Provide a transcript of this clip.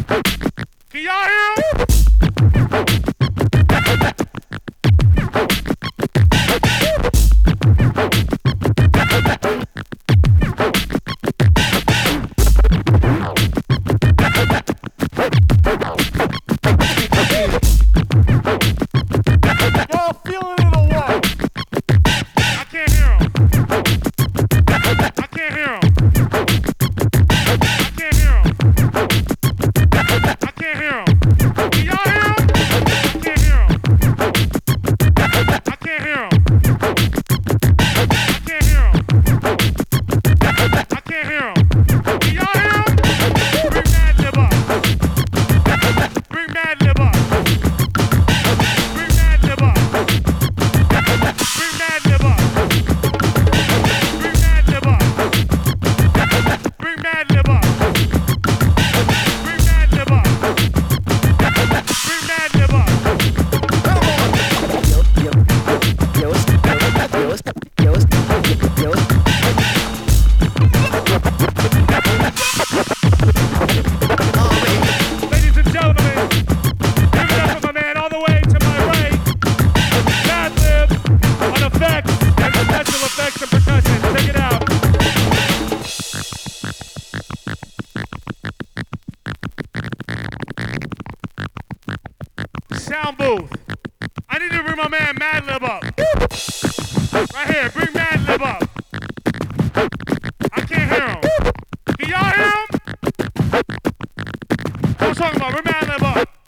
Can y'all hear him? Y'all feeling it or what? I can't hear him. I can't hear him. I can't hear him. I can't hear him. Can y'all hear him? I can't hear him. I can't hear him. I can't hear him. I can't hear him. Can y'all hear him? Bring Mad Lib up. Bring Mad Lib up. Bring Mad Lib up. Bring Mad Lib up. Bring Mad Lib up. Bring Mad Lib up. Bring Mad Lib up. Bring Mad Lib up. Ladies and gentlemen, give it up for my man all the way to my right. Mad Lib on effects and special effects and percussion. Check it out. Sound booth. I need to bring my man Mad Lib up. Right here, bring Mad Lib up. I can't hear him. Can y'all hear him? What I'm talking about, bring Mad Lib up.